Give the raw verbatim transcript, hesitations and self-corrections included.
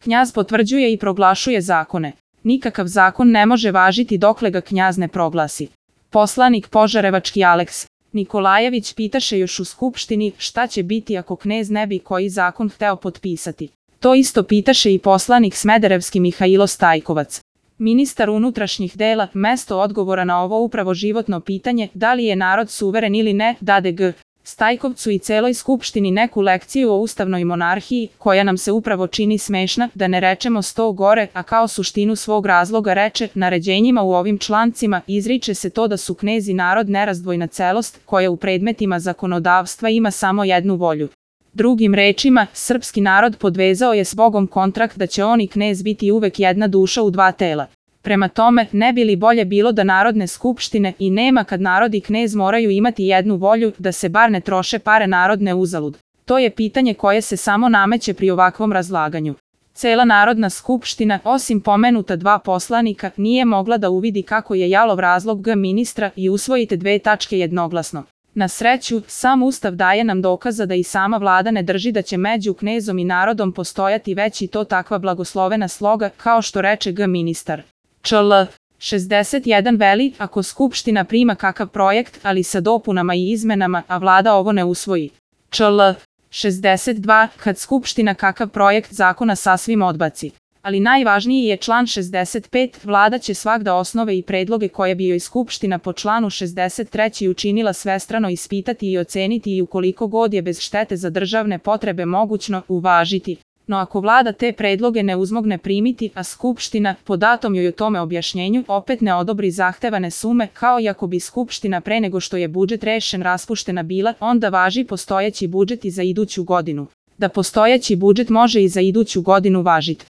Knjaz potvrđuje i proglašuje zakone. Nikakav zakon ne može važiti dokle ga knjaz ne proglasi. Poslanik Požarevački Aleks Nikolajević pitaše još u skupštini šta će biti ako knez ne bi koji zakon hteo potpisati. To isto pitaše i poslanik Smederevski Mihajlo Stajkovac. Ministar unutrašnjih dela, mesto odgovora na ovo upravo životno pitanje, da li je narod suveren ili ne, dade G. Stajkovcu i celoj skupštini neku lekciju o ustavnoj monarhiji, koja nam se upravo čini smešna, da ne rečemo sto gore, a kao suštinu svog razloga reče, naređenjima u ovim člancima izriče se to da su knez i narod nerazdvojna celost, koja u predmetima zakonodavstva ima samo jednu volju. Drugim rečima, srpski narod podvezao je s Bogom kontrakt da će on i knez biti uvek jedna duša u dva tela. Prema tome, ne bi li bolje bilo da narodne skupštine i nema kad narod i knez moraju imati jednu volju, da se bar ne troše pare narodne uzalud? To je pitanje koje se samo nameće pri ovakvom razlaganju. Cela narodna skupština, osim pomenuta dva poslanika, nije mogla da uvidi kako je jalov razlog G ministra i usvojite dve tačke jednoglasno. Na sreću, sam Ustav daje nam dokaza da i sama vlada ne drži da će među knezom i narodom postojati već i to takva blagoslovena sloga, kao što reče G ministar. Čl. šezdeset jedan veli, ako skupština prima kakav projekt, ali sa dopunama i izmenama, a vlada ovo ne usvoji. Čl. šezdeset dva, kad skupština kakav projekt zakona sasvim odbaci. Ali najvažniji je član šezdeset pet, vlada će svagda osnove i predloge koje bi joj skupština po članu šezdeset tri učinila svestrano ispitati i oceniti i ukoliko god je bez štete za državne potrebe mogućno, uvažiti. No ako vlada te predloge ne uzmogne primiti, a skupština, po datom joj o tome objašnjenju, opet ne odobri zahtevane sume, kao i ako bi skupština pre nego što je budžet rešen raspuštena bila, onda važi postojeći budžet i za iduću godinu. Da postojeći budžet može i za iduću godinu važiti.